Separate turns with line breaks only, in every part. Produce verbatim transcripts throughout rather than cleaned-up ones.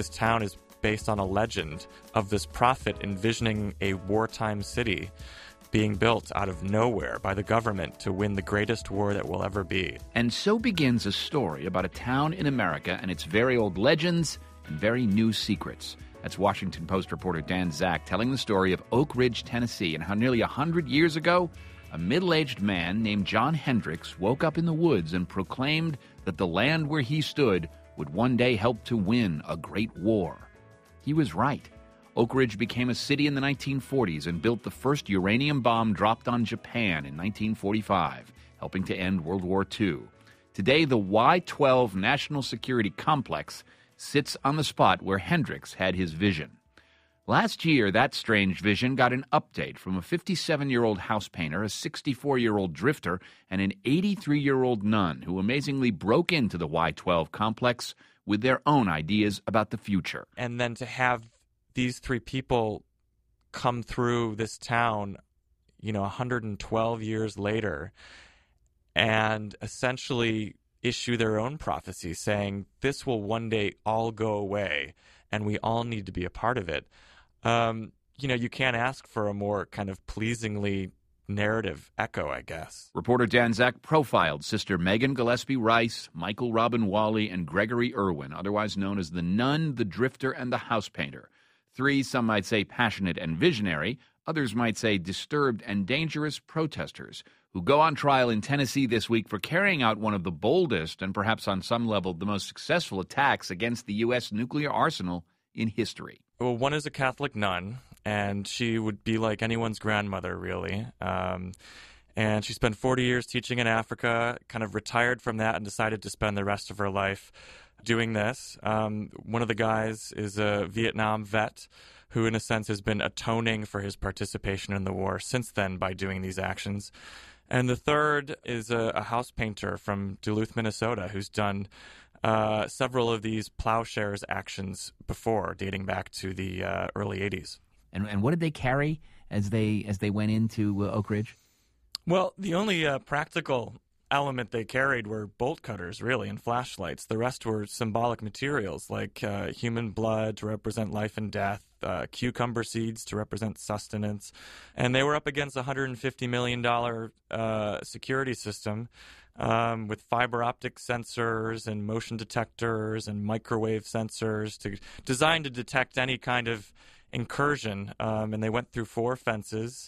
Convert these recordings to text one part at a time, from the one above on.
this town is based on a legend of this prophet envisioning a wartime city being built out of nowhere by the government to win the greatest war that will ever be.
And so begins a story about a town in America and its very old legends and very new secrets. That's Washington Post reporter Dan Zak telling the story of Oak Ridge, Tennessee, and how nearly one hundred years ago, a middle-aged man named John Hendricks woke up in the woods and proclaimed that the land where he stood would one day help to win a great war. He was right. Oak Ridge became a city in the nineteen forties and built the first uranium bomb dropped on Japan in nineteen forty-five, helping to end World War Two. Today, the Y twelve National Security Complex sits on the spot where Hendricks had his vision. Last year, that strange vision got an update from a fifty-seven-year-old house painter, a sixty-four-year-old drifter, and an eighty-three-year-old nun who amazingly broke into the Y twelve complex with their own ideas about the future.
And then to have these three people come through this town, you know, one hundred twelve years later, and essentially issue their own prophecy saying this will one day all go away and we all need to be a part of it. Um, you know, you can't ask for a more kind of pleasingly narrative echo, I guess.
Reporter Dan Zak profiled Sister Megan Gillespie Rice, Michael Robin Wally, and Gregory Irwin, otherwise known as the Nun, the Drifter, and the House Painter. Three, some might say passionate and visionary, others might say disturbed and dangerous protesters who go on trial in Tennessee this week for carrying out one of the boldest and perhaps on some level the most successful attacks against the U S nuclear arsenal in history.
Well, one is a Catholic nun, and she would be like anyone's grandmother, really. Um, and she spent forty years teaching in Africa, kind of retired from that and decided to spend the rest of her life doing this. Um, one of the guys is a Vietnam vet who, in a sense, has been atoning for his participation in the war since then by doing these actions. And the third is a, a house painter from Duluth, Minnesota, who's done uh, several of these plowshares actions before, dating back to the uh, early eighties.
And, and what did they carry as they as they went into uh, Oak Ridge?
Well, the only uh, practical element they carried were bolt cutters, really, and flashlights. The rest were symbolic materials like uh, human blood to represent life and death, uh, cucumber seeds to represent sustenance. And they were up against a one hundred fifty million dollars uh, security system um, with fiber optic sensors and motion detectors and microwave sensors to designed to detect any kind of incursion. Um, and they went through four fences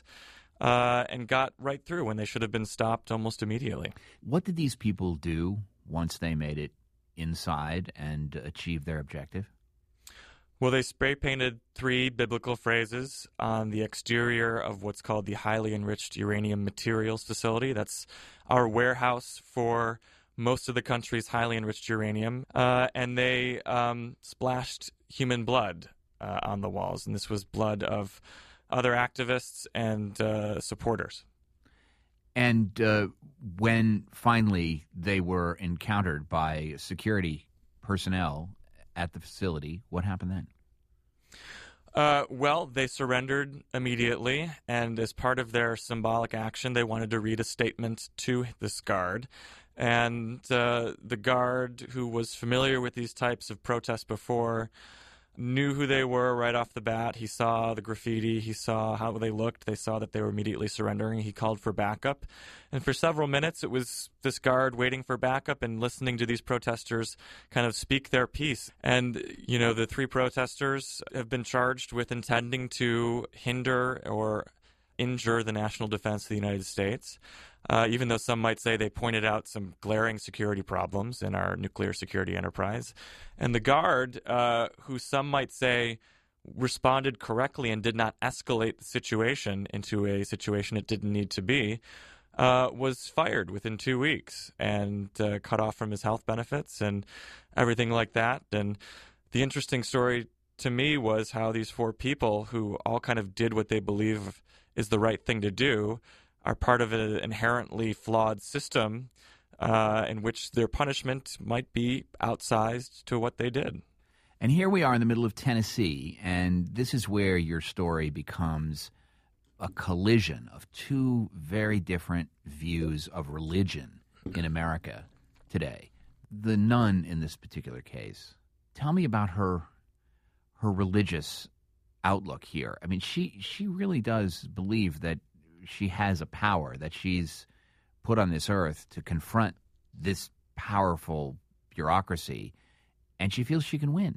Uh, and got right through when they should have been stopped almost immediately.
What did these people do once they made it inside and achieved their objective?
Well, they spray painted three biblical phrases on the exterior of what's called the Highly Enriched Uranium Materials Facility. That's our warehouse for most of the country's highly enriched uranium. Uh, and they um, splashed human blood uh, on the walls, and this was blood of other activists and uh, supporters.
And uh, when finally they were encountered by security personnel at the facility, what happened then?
Uh, well, they surrendered immediately, and as part of their symbolic action, they wanted to read a statement to this guard. And uh, the guard, who was familiar with these types of protests before, knew who they were right off the bat. He saw the graffiti. He saw how they looked. They saw that they were immediately surrendering. He called for backup. And for several minutes, it was this guard waiting for backup and listening to these protesters kind of speak their piece. And, you know, the three protesters have been charged with intending to hinder or injure the national defense of the United States, uh, even though some might say they pointed out some glaring security problems in our nuclear security enterprise. And the guard, uh, who some might say responded correctly and did not escalate the situation into a situation it didn't need to be, uh, was fired within two weeks and uh, cut off from his health benefits and everything like that. And the interesting story to me was how these four people, who all kind of did what they believe is the right thing to do, are part of an inherently flawed system uh, in which their punishment might be outsized to what they did.
And here we are in the middle of Tennessee, and this is where your story becomes a collision of two very different views of religion in America today. The nun in this particular case, tell me about her her religious outlook here. I mean, she she really does believe that she has a power, that she's put on this earth to confront this powerful bureaucracy, and she feels she can win.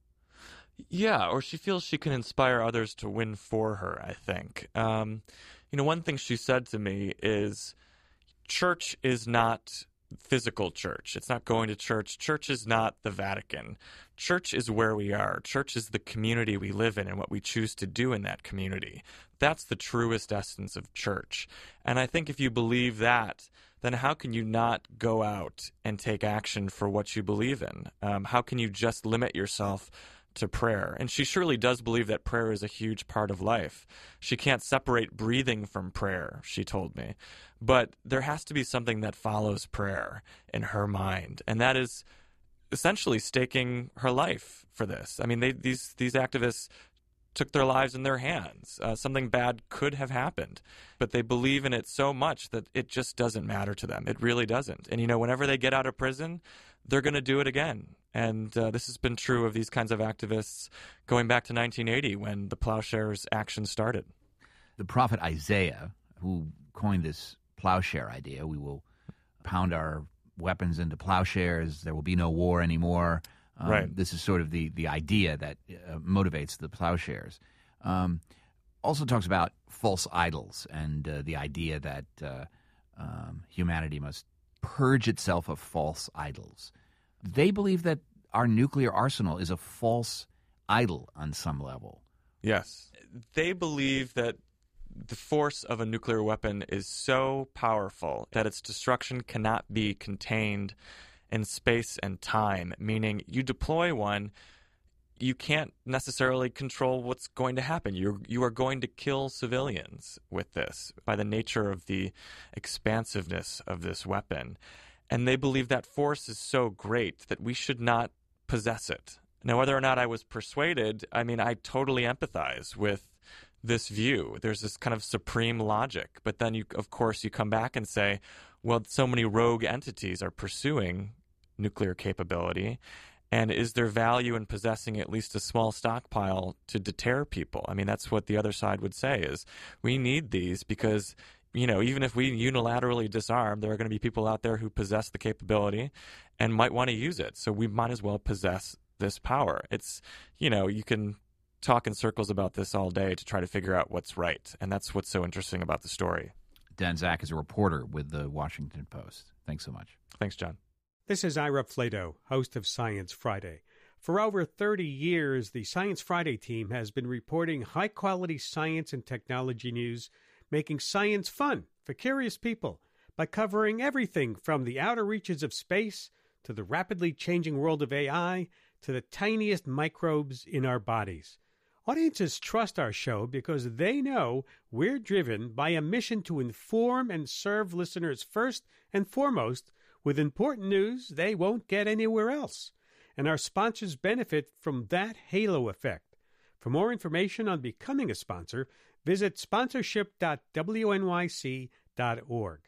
Yeah, or she feels she can inspire others to win for her, I think. Um, you know, one thing she said to me is, church is not physical church. It's not going to church. Church is not the Vatican. Church is where we are. Church is the community we live in and what we choose to do in that community. That's the truest essence of church. And I think if you believe that, then how can you not go out and take action for what you believe in? Um, how can you just limit yourself to prayer? And she surely does believe that prayer is a huge part of life. She can't separate breathing from prayer, she told me. But there has to be something that follows prayer in her mind, and that is essentially staking her life for this. I mean, they, these these activists took their lives in their hands. Uh, something bad could have happened, but they believe in it so much that it just doesn't matter to them. It really doesn't. And, you know, whenever they get out of prison, they're going to do it again. And uh, this has been true of these kinds of activists going back to nineteen eighty when the Plowshares action started.
The prophet Isaiah, who coined this plowshare idea, we will pound our weapons into plowshares, there will be no war anymore. Um,
right.
This is sort of the, the idea that uh, motivates the plowshares. Um, also talks about false idols and uh, the idea that uh, um, humanity must purge itself of false idols. They believe that our nuclear arsenal is a false idol on some level.
Yes. They believe that the force of a nuclear weapon is so powerful that its destruction cannot be contained in space and time, meaning you deploy one, you can't necessarily control what's going to happen. You're, you are going to kill civilians with this by the nature of the expansiveness of this weapon. And they believe that force is so great that we should not possess it. Now, whether or not I was persuaded, I mean, I totally empathize with this view. There's this kind of supreme logic. But then, you, of course, you come back and say, well, so many rogue entities are pursuing nuclear capability. And is there value in possessing at least a small stockpile to deter people? I mean, that's what the other side would say is we need these because, you know, even if we unilaterally disarm, there are going to be people out there who possess the capability and might want to use it. So we might as well possess this power. It's, you know, you can talk in circles about this all day to try to figure out what's right. And that's what's so interesting about the story.
Dan Zak is a reporter with the Washington Post. Thanks so much.
Thanks, John.
This is Ira Flato, host of Science Friday. For over thirty years, the Science Friday team has been reporting high-quality science and technology news, making science fun for curious people by covering everything from the outer reaches of space to the rapidly changing world of A I to the tiniest microbes in our bodies. Audiences trust our show because they know we're driven by a mission to inform and serve listeners first and foremost with important news they won't get anywhere else. And our sponsors benefit from that halo effect. For more information on becoming a sponsor, visit sponsorship dot w n y c dot org.